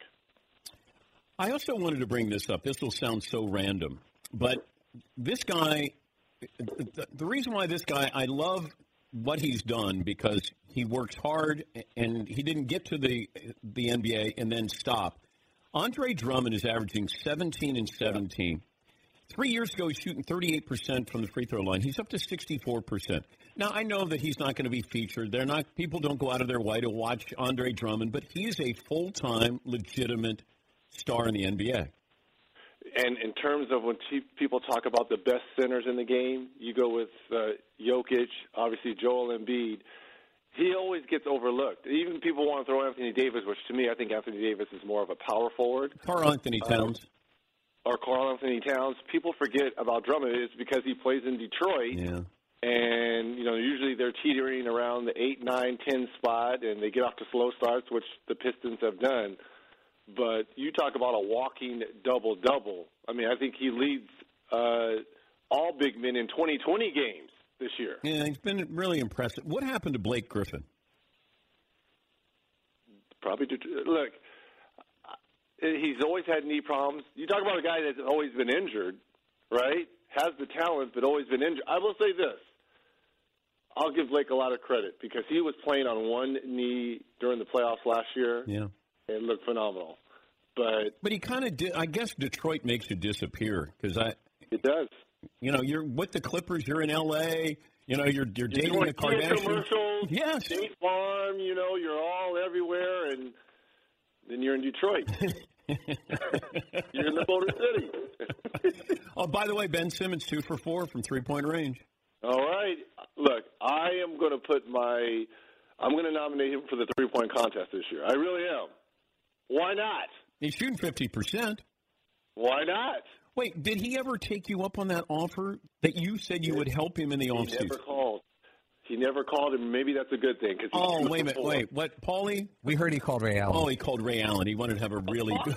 I also wanted to bring this up. This will sound so random, but this guy. The reason why this guy, I love what he's done because he works hard, and he didn't get to the the N B A and then stop. Andre Drummond is averaging seventeen and seventeen. Three years ago, he's shooting thirty-eight percent from the free throw line. He's up to sixty-four percent. Now, I know that he's not going to be featured. They're not. People don't go out of their way to watch Andre Drummond, but he is a full-time, legitimate star in the N B A. And in terms of when t- people talk about the best centers in the game, you go with uh, Jokic, obviously Joel Embiid. He always gets overlooked. Even people want to throw Anthony Davis, which to me, I think Anthony Davis is more of a power forward. Karl Anthony Towns. Um, or Karl Anthony Towns. People forget about Drummond. It's because he plays in Detroit. Yeah. And, you know, usually they're teetering around the eight, nine, ten spot, and they get off to slow starts, which the Pistons have done. But you talk about a walking double-double. I mean, I think he leads uh, all big men in twenty twenty games this year. Yeah, he's been really impressive. What happened to Blake Griffin? Probably, to, look, he's always had knee problems. You talk about a guy that's always been injured, right? Has the talent, but always been injured. I will say this. I'll give Blake a lot of credit because he was playing on one knee during the playoffs last year. Yeah. And looked phenomenal. But but he kind of did. I guess Detroit makes you disappear because I. It does. You know, you're with the Clippers. You're in L A. You know, you're you're dating you're the Kardashians. Commercials, yes. State Farm. You know, you're all everywhere, and then you're in Detroit. You're in the Motor City. Oh, by the way, Ben Simmons two for four from three point range. All right. Look, I am going to put my. I'm going to nominate him for the three-point contest this year. I really am. Why not? He's shooting fifty percent. Why not? Wait, did he ever take you up on that offer that you said you would help him in the He offseason? never called. He never called, and maybe that's a good thing. 'Cause he's Oh, two wait a minute. for four. Wait, what, Paulie? We heard he called Ray Allen. Oh, he called Ray Allen. He wanted to have a really good.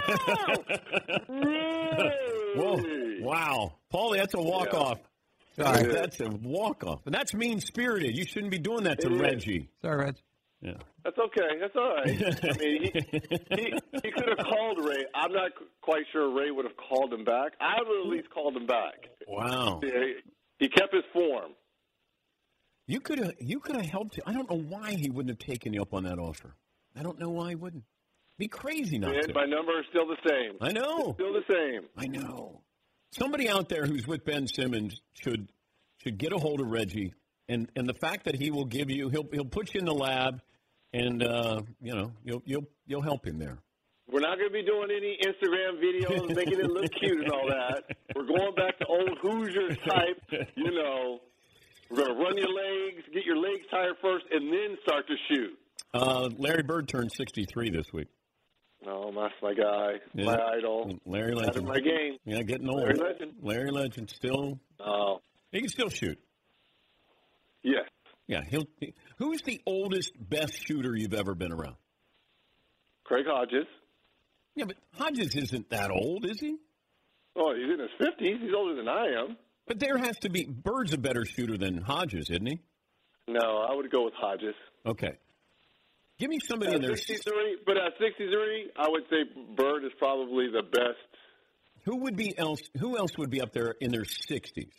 Whoa. Wow. Paulie, that's a walk-off. Sorry. That's a walk-off. And that's mean-spirited. You shouldn't be doing that to It is. Reggie. Sorry, Reg. Yeah. That's okay. That's all right. I mean, he, he, he could have called Ray. I'm not quite sure Ray would have called him back. I would have at least called him back. Wow. He, he kept his form. You could have you could have helped him. I don't know why he wouldn't have taken you up on that offer. I don't know why he wouldn't. Be crazy not And to. my number is still the same. I know. It's still the same. I know. Somebody out there who's with Ben Simmons should should get a hold of Reggie, and, and the fact that he will give you he'll he'll put you in the lab, and uh, you know you'll you'll you'll help him there. We're not going to be doing any Instagram videos, making it look cute and all that. We're going back to old Hoosiers type, you know. We're going to run your legs, get your legs tired first, and then start to shoot. Uh, Larry Bird turned sixty-three this week. Oh, that's my guy, Yeah. my idol. Larry That's Legend. my game. Yeah, getting old. Larry Legend. Larry Legend still. Oh. He can still shoot. Yes. Yeah, he'll. He, who's the oldest, best shooter you've ever been around? Craig Hodges. Yeah, but Hodges isn't that old, is he? Oh, he's in his fifties. He's older than I am. But there has to be. Bird's a better shooter than Hodges, isn't he? No, I would go with Hodges. Okay. Give me somebody in At there. sixty-three, but at sixty-three, I would say Bird is probably the best. Who would be else? Who else would be up there in their sixties?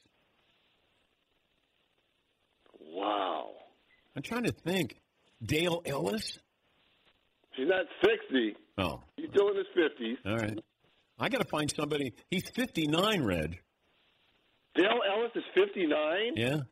Wow. I'm trying to think. Dale Ellis? He's not sixty. Oh. He's still in his fifties. All right. I got to find somebody. He's fifty-nine, Reg. Dale Ellis is fifty-nine? Yeah.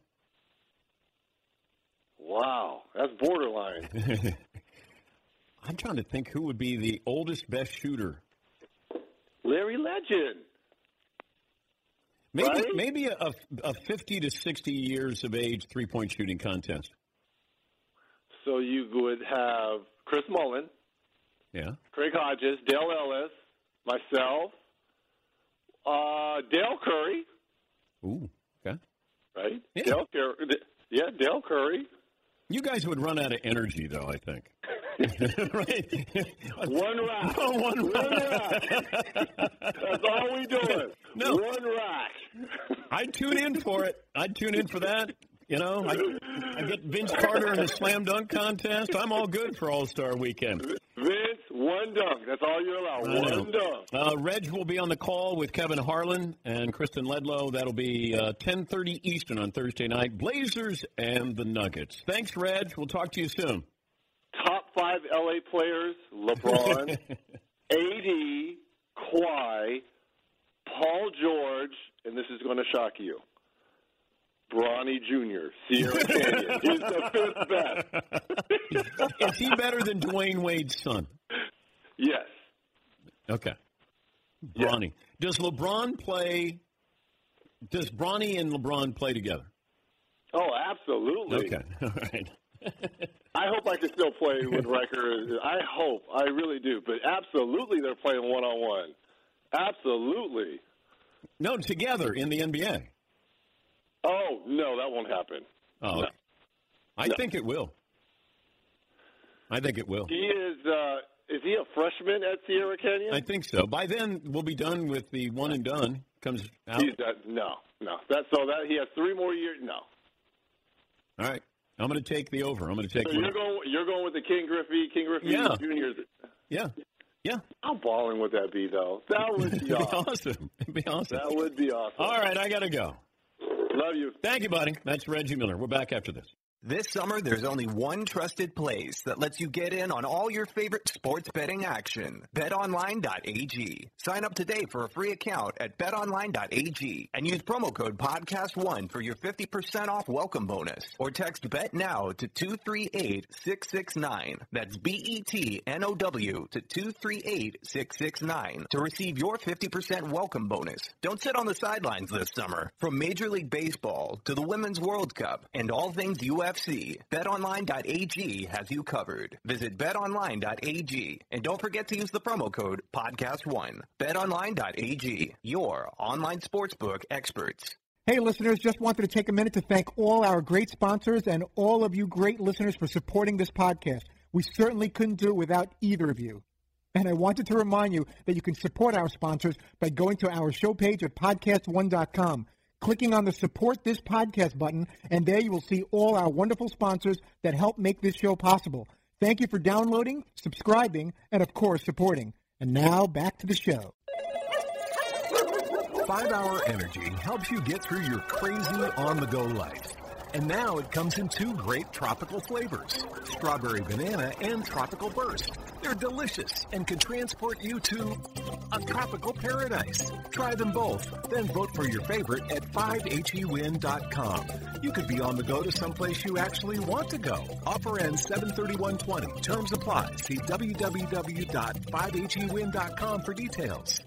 Wow. That's borderline. I'm trying to think who would be the oldest, best shooter. Larry Legend. Maybe Right? maybe a, a fifty to sixty years of age three-point shooting contest. So you would have Chris Mullin, Yeah. Craig Hodges, Dale Ellis, myself, uh, Dale Curry, Ooh, okay. right? Yeah. Dale Curry. Yeah, Dale Curry. You guys would run out of energy, though, I think. Right? One rack. Oh, one One rack. rack. That's all we doing. No. One rack. I'd tune in for it. I'd tune in for that. You know, I, I get Vince Carter in the slam dunk contest. I'm all good for All-Star Weekend. Vince, one dunk. That's all you're allowed. I know. One dunk. Uh, Reg will be on the call with Kevin Harlan and Kristen Ledlow. That'll be uh, ten thirty Eastern on Thursday night. Blazers and the Nuggets. Thanks, Reg. We'll talk to you soon. Top five L A players, LeBron, A D, Kawhi, Paul George, and this is going to shock you, Bronny Junior, Sierra Canyon. He's the fifth best. Is he better than Dwayne Wade's son? Yes. Okay. Bronny. Does LeBron play – does Bronny and LeBron play together? Oh, absolutely. Okay. All right. I hope I can still play with Riker. I hope. I really do. But absolutely they're playing one-on-one. Absolutely. No, together in the N B A. Oh, no, that won't happen. Oh, No. okay. I No. think it will. I think it will. He is, uh, is he a freshman at Sierra Canyon? I think so. By then, we'll be done with the one and done. Comes out. He's uh, no, no. That so that he has three more years. No. All right. I'm going to take the over. I'm going to take So one. you're going. You're going with the King Griffey. King Griffey Yeah. Junior. Yeah. Yeah. How balling would that be, though? That would be It'd be awesome. awesome. It'd be awesome. That would be awesome. All right. I got to go. Love you. Thank you, buddy. That's Reggie Miller. We're back after this. This summer, there's only one trusted place that lets you get in on all your favorite sports betting action. bet online dot a g. Sign up today for a free account at bet online dot a g and use promo code podcast one for your fifty percent off welcome bonus. Or text BETNOW to two three eight, six six nine. That's B E T N O W to two three eight, six six nine to receive your fifty percent welcome bonus. Don't sit on the sidelines this summer. From Major League Baseball to the Women's World Cup and all things U S F C, bet online dot a g has you covered. Visit bet online dot a g and don't forget to use the promo code podcast one. bet online dot a g, your online sportsbook experts. Hey, listeners, just wanted to take a minute to thank all our great sponsors and all of you great listeners for supporting this podcast. We certainly couldn't do it without either of you. And I wanted to remind you that you can support our sponsors by going to our show page at podcast one dot com, clicking on the Support This Podcast button, and there you will see all our wonderful sponsors that help make this show possible. Thank you for downloading, subscribing, and, of course, supporting. And now, back to the show. five hour Energy helps you get through your crazy on-the-go life. And now it comes in two great tropical flavors, Strawberry Banana and Tropical Burst. They're delicious and can transport you to a tropical paradise. Try them both, then vote for your favorite at five H E win dot com. You could be on the go to someplace you actually want to go. Offer ends seven thirty-one twenty. Terms apply. See w w w dot five H E win dot com for details.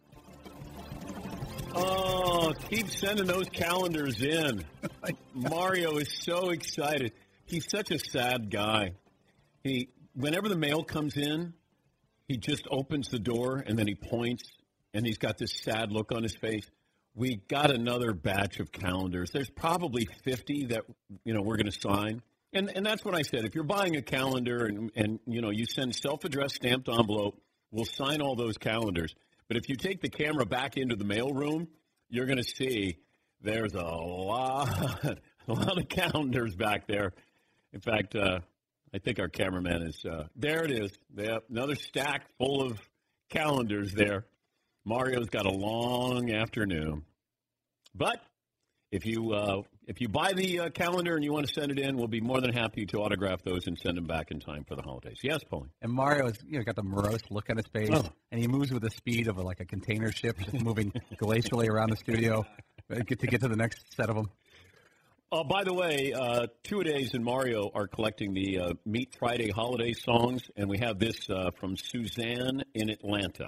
Oh, keep sending those calendars in. Mario is so excited. He's such a sad guy. He, whenever the mail comes in, he just opens the door and then he points, and he's got this sad look on his face. We got another batch of calendars. There's probably fifty that, you know, we're going to sign. And and that's what I said. If you're buying a calendar and, and you know, you send self-addressed stamped envelope, we'll sign all those calendars. But if you take the camera back into the mail room, you're going to see there's a lot, a lot of calendars back there. In fact, uh, I think our cameraman is, uh, there it is. Yep, another stack full of calendars there. Mario's got a long afternoon. But if you uh, if you buy the uh, calendar and you want to send it in, we'll be more than happy to autograph those and send them back in time for the holidays. Yes, Paulie? And Mario's, you know, got the morose look on his face, Oh. and he moves with the speed of a, like a container ship, just moving glacially around the studio uh, get to get to the next set of them. Oh, by the way, uh, Two-A-Days and Mario are collecting the uh, Meat Friday holiday songs, and we have this uh, from Suzanne in Atlanta.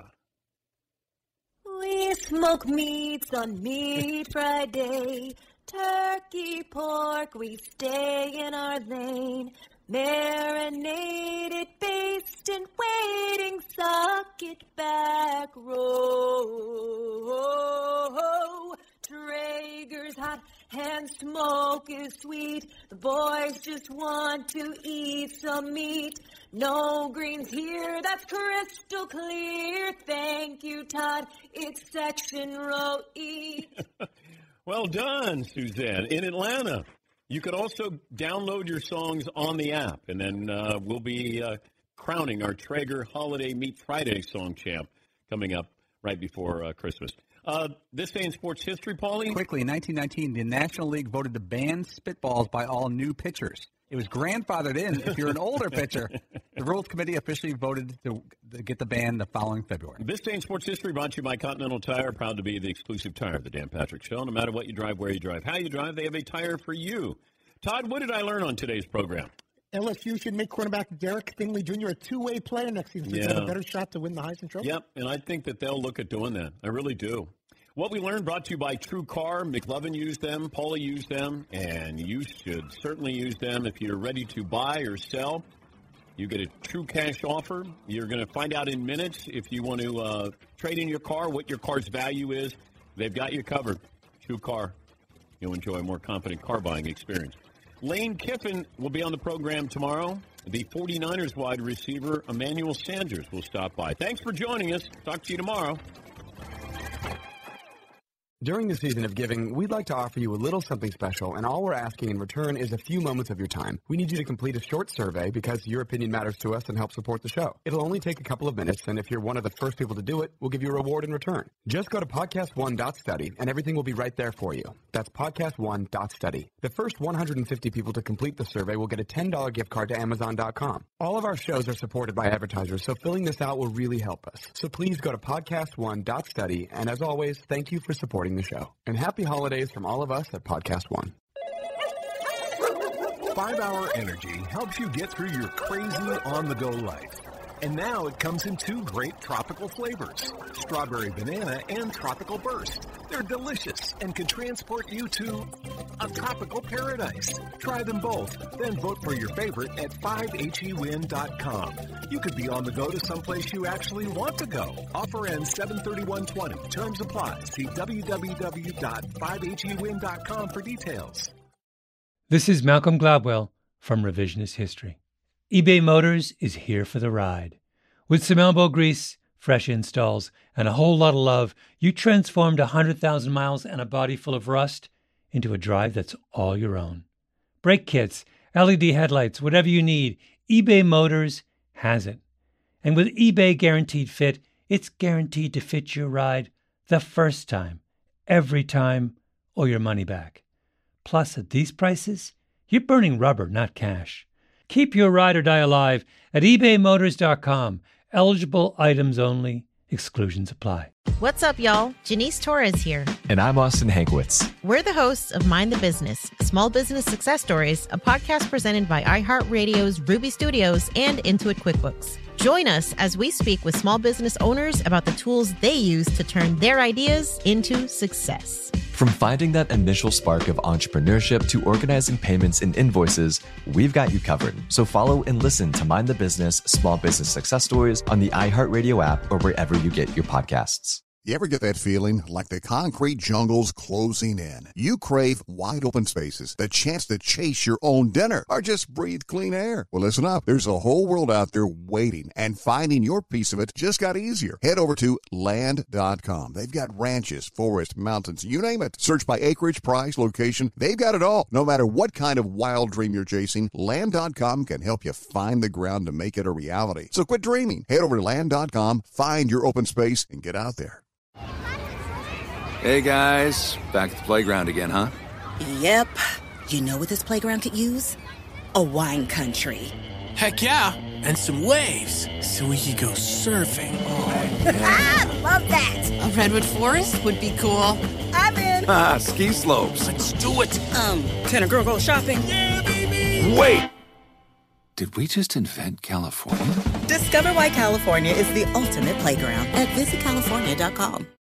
We smoke meats on Meat Friday. Turkey, pork, we stay in our lane. Marinated, based and waiting, suck it back, roll. Traeger's hot and smoke is sweet. The boys just want to eat some meat. No greens here, that's crystal clear. Thank you, Todd. It's section row E. Well done, Suzanne. In Atlanta, you could also download your songs on the app, and then uh, we'll be uh, crowning our Traeger Holiday Meat Friday song champ coming up right before uh, Christmas. Uh, this day in sports history, Paulie? Quickly, in nineteen nineteen, the National League voted to ban spitballs by all new pitchers. It was grandfathered in if you're an older pitcher. The Rules Committee officially voted to, to get the ban the following February. This day in sports history brought to you by Continental Tire, proud to be the exclusive tire of the Dan Patrick Show. No matter what you drive, where you drive, how you drive, they have a tire for you. Todd, what did I learn on today's program? L S U should make cornerback Derek Finley Junior a two-way player next season so he Yeah. can have a better shot to win the Heisman Trophy. Yep, and I think that they'll look at doing that. I really do. What we learned brought to you by True Car. McLovin used them, Paulie used them, and you should certainly use them if you're ready to buy or sell. You get a true cash offer. You're going to find out in minutes if you want to uh, trade in your car, what your car's value is. They've got you covered. True Car. You'll enjoy a more confident car buying experience. Lane Kiffin will be on the program tomorrow. The 49ers wide receiver, Emmanuel Sanders, will stop by. Thanks for joining us. Talk to you tomorrow. During the season of giving, we'd like to offer you a little something special, and all we're asking in return is a few moments of your time. We need you to complete a short survey because your opinion matters to us and helps support the show. It'll only take a couple of minutes, and if you're one of the first people to do it, we'll give you a reward in return. Just go to podcast one dot study, and everything will be right there for you. That's podcast one dot study. The first one hundred fifty people to complete the survey will get a ten dollars gift card to amazon dot com. All of our shows are supported by advertisers, so filling this out will really help us. So please go to podcast one dot study, and as always, thank you for supporting the show. And happy holidays from all of us at Podcast One. five hour Energy helps you get through your crazy on-the-go life. And now it comes in two great tropical flavors, Strawberry Banana and Tropical Burst. They're delicious and can transport you to a tropical paradise. Try them both, then vote for your favorite at five H E win dot com. You could be on the go to someplace you actually want to go. Offer ends seven thirty-one twenty. Terms apply. See w w w dot five H E win dot com for details. This is Malcolm Gladwell from Revisionist History. eBay Motors is here for the ride. With some elbow grease, fresh installs, and a whole lot of love, you transformed one hundred thousand miles and a body full of rust into a drive that's all your own. Brake kits, L E D headlights, whatever you need, eBay Motors has it. And with eBay Guaranteed Fit, it's guaranteed to fit your ride the first time, every time, or your money back. Plus, at these prices, you're burning rubber, not cash. Keep your ride or die alive at ebay motors dot com. Eligible items only. Exclusions apply. What's up, y'all? Janice Torres here. And I'm Austin Hankwitz. We're the hosts of Mind the Business, Small Business Success Stories, a podcast presented by iHeartRadio's Ruby Studios and Intuit QuickBooks. Join us as we speak with small business owners about the tools they use to turn their ideas into success. From finding that initial spark of entrepreneurship to organizing payments and invoices, we've got you covered. So follow and listen to Mind the Business Small Business Success Stories on the iHeartRadio app or wherever you get your podcasts. You ever get that feeling like the concrete jungle's closing in? You crave wide open spaces, the chance to chase your own dinner, or just breathe clean air. Well, listen up. There's a whole world out there waiting, and finding your piece of it just got easier. Head over to land dot com. They've got ranches, forests, mountains, you name it. Search by acreage, price, location. They've got it all. No matter what kind of wild dream you're chasing, land dot com can help you find the ground to make it a reality. So quit dreaming. Head over to land dot com, find your open space, and get out there. Hey guys, back at the playground again, huh? Yep. You know what this playground could use? A wine country. Heck yeah, and some waves so we could go surfing. Oh, yeah. Love that. A redwood forest would be cool. I'm in. Ah, ski slopes. Let's do it. Um, can a girl go shopping? Yeah, baby. Wait. Did we just invent California? Discover why California is the ultimate playground at visit california dot com.